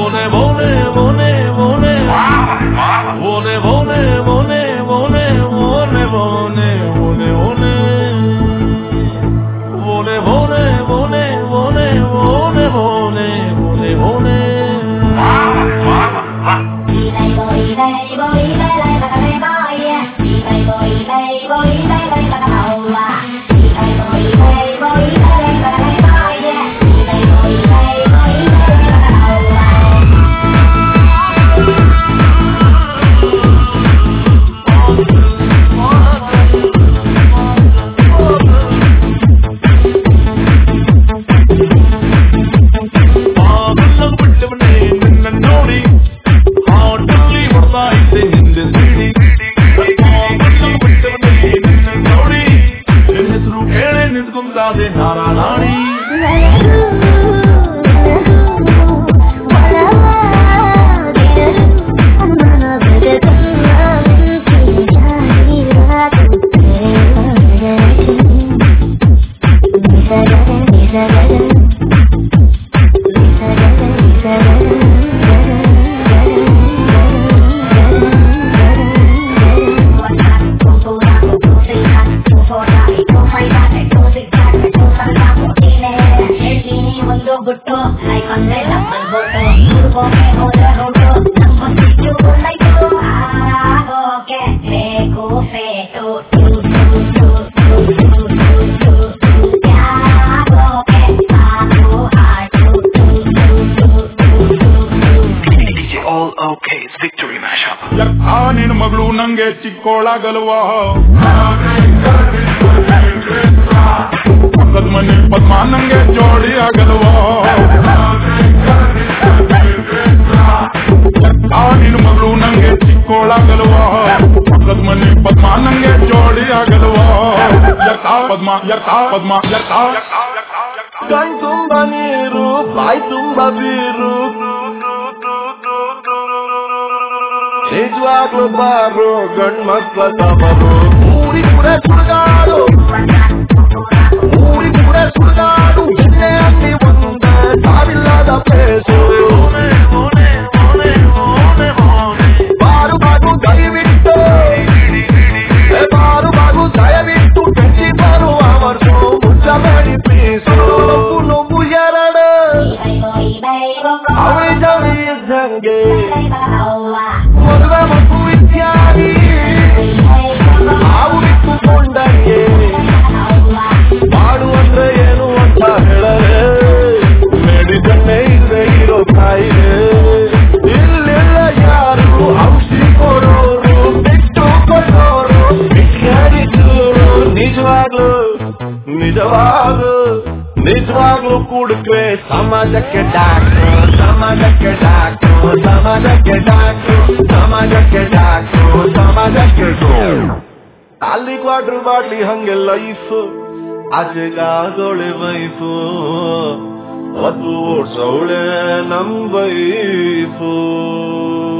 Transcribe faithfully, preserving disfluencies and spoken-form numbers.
ಚಿಕ್ಕೋಳಾಗಲ್ವಾ ಪಕ್ಕದ ಮನೆ ಪದ್ಮ ನಂಗೆ ಜೋಡಿ ಆಗಲ್ವಾ ನೀನು ಮಗಳು ನಂಗೆ ಚಿಕ್ಕೋಳಾಗಲ್ವಾ ಪಕ್ಕದ ಮನೆ ಪದ್ಮ ನಂಗೆ ಜೋಡಿ ಆಗಲ್ವಾ ಯಥಾ ಪದ್ಮ ಯಥಾ ಪದ್ಮ ಯಥಾ ಕಣ್ ತುಂಬ ನೀರು ಬಾಯಿ ತುಂಬ ಬೀರು ನಿಜವಾಗ್ಲು ಬಾರು ಗಂಡ್ ಮಕ್ಳ ತಮರು ಊರಿ ಕೂಡ ಸುಡುಗಾಡು ಊರಿ ಕೂಡ ಸುಡುಗಾಡು ಎಣ್ಣೆ ಅಲ್ಲಿ ಒಂದ ಸಾವಿಲ್ಲದ ಪ್ಲೇಸು ಬಾರು ಬಾಗು ದಯವಿಟ್ಟು ಬಾರು ಬಾಗು ದಯವಿಟ್ಟು ಟ್ವೆಂಟಿ ಬಾರು ಅವರ್ಸು ಮುಚ್ಚ ಮಾಡಿ ಪ್ಲೀಸು ನೋವು ನೋವು ಎರಡು ಅವಳಿ ಜವಳಿ ಇದ್ದಂಗೆ ಮದುವೆ ಮಗು ಇತ್ಯಾದಿ ನಾವು ಇಟ್ಟುಕೊಂಡಂಗೆ ಮಾಡು ಅಂದ್ರೆ ಏನು ಅಂತ ಹೇಳರೆ ಮೆಡಿಸನ್ನೇ ಇಲ್ಲದೆ ಇರೋ ಕಾಯಿಲೆ ಇಲ್ಲೆಲ್ಲ ಯಾರು ಔಷಧಿ ಕೊಡೋರು ಬಿಟ್ಟು ಕೊಡೋರು ಬಿಟ್ಟಿದ್ರು ನಿಜವಾಗ್ಲು ನಿಜವಾಗ್ಲು ನಿಜವಾಗ್ಲು ಕುಡುಕ್ರೆ ಸಮಾಜಕ್ಕೆ ಡಾಕ್ಟ್ರು ಸಮಾಜಕ್ಕೆ ಡಾಕ್ಟ್ರು ಸಮಾಜಕ್ಕೆ ಡಾಕ್ಟ್ರು ಸಮಾಜಕ್ಕೆ ಡಾಕ್ಟ್ರು ಸಮಾಜಕ್ಕೆ ಅಲ್ಲಿ ಕ್ವಾರ್ಟರ್ ಬಾಟ್ಲಿ ಹಂಗೆ ಲೈಫ್ ಆಚೆಗಾದೊಳೆ ವೈಫು ಅದು ಓಡ್ಸವಳೆ ನಮ್ ವೈಫು.